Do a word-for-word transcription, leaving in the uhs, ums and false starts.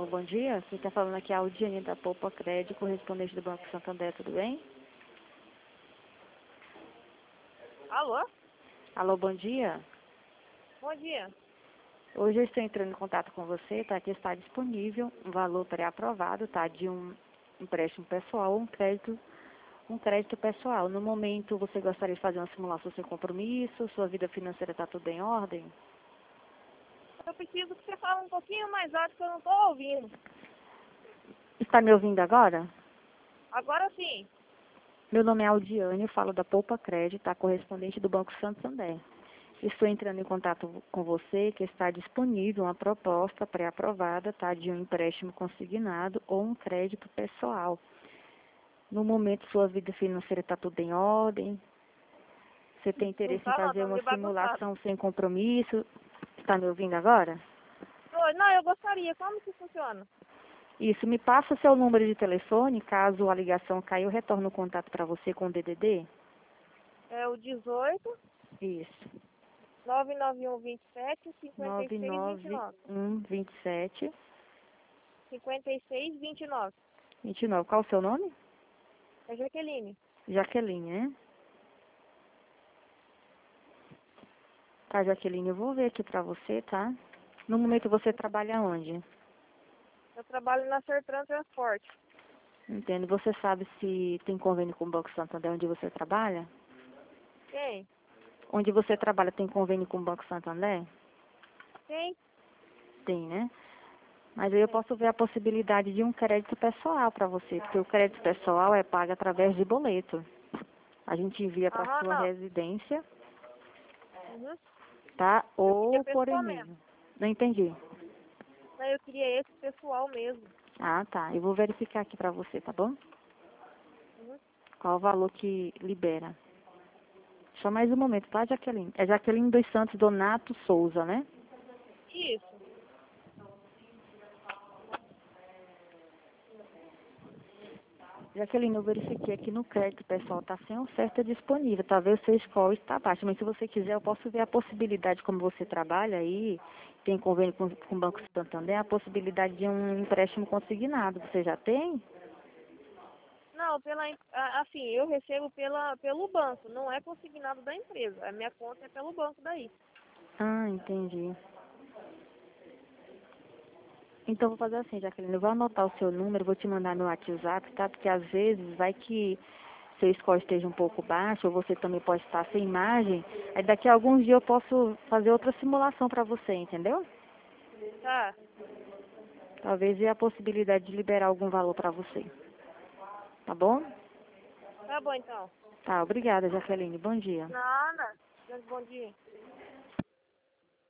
bom dia. Quem está falando aqui é a Audiane da Poupa Crédito, correspondente do Banco Santander, tudo bem? Alô? Alô, bom dia. Bom dia. Hoje eu estou entrando em contato com você, tá? Que está disponível um valor pré-aprovado, tá? De um empréstimo pessoal ou um crédito, um crédito pessoal. No momento, você gostaria de fazer uma simulação sem compromisso? Sua vida financeira está tudo em ordem? Eu preciso que você fale um pouquinho mais alto que eu não estou ouvindo. Está me ouvindo agora? Agora sim. Meu nome é Audiane, eu falo da Poupa Crédito, tá? Correspondente do Banco Santander. Estou entrando em contato com você que está disponível uma proposta pré-aprovada, tá? De um empréstimo consignado ou um crédito pessoal. No momento, sua vida financeira está tudo em ordem? Você tem Não interesse em tá não, fazer tá uma meio bagunçado. simulação sem compromisso? Está me ouvindo agora? Oi, não, eu gostaria. Como que funciona? Isso, me passa seu número de telefone, caso a ligação caia, eu retorno o contato para você com o D D D? É o dezoito, Isso, nove nove um, vinte e sete, cinquenta e nove seis, vinte e nove nove. um vinte e sete cinquenta e seis, vinte e nove. vinte e nove. Qual o seu nome? É Jaqueline. Jaqueline, né? Tá, Jaqueline, eu vou ver aqui pra você, tá? No momento você trabalha onde? Eu trabalho na Sertran Transporte. Entendo. Você sabe se tem convênio com o Banco Santander onde você trabalha? Quem? Onde você trabalha tem convênio com o Banco Santander? Quem? Tem, né? Mas aí eu Tem. posso ver a possibilidade de um crédito pessoal para você, porque o crédito pessoal é pago através de boleto. A gente envia para Aham, sua não. residência, Uhum. tá? Eu queria Ou por pessoal e-mail. mesmo. Não entendi. Não, eu queria esse pessoal mesmo. Ah, tá. Eu vou verificar aqui para você, tá bom? Uhum. Qual o valor que libera? Só mais um momento, tá, Jaqueline? É Jaqueline dos Santos Donato Souza, né? Isso. Jaqueline, eu verifiquei aqui no crédito, pessoal, tá sem oferta disponível. Talvez o seu score está baixo, mas se você quiser, eu posso ver a possibilidade, como você trabalha aí, tem convênio com, com o Banco Santander, a possibilidade de um empréstimo consignado. Você já tem? Não, pela, em- a- assim, eu recebo pela, pelo banco, não é consignado da empresa. A minha conta é pelo banco daí. Ah, entendi. Então, vou fazer assim, Jaqueline, eu vou anotar o seu número, vou te mandar no WhatsApp, tá? Porque às vezes vai que seu score esteja um pouco baixo, ou você também pode estar sem imagem, aí daqui a alguns dias eu posso fazer outra simulação para você, entendeu? Tá, Talvez dê a possibilidade de liberar algum valor para você. Tá bom? tá bom então. Tá, obrigada, Jaqueline. Bom dia. Nada. Bom dia.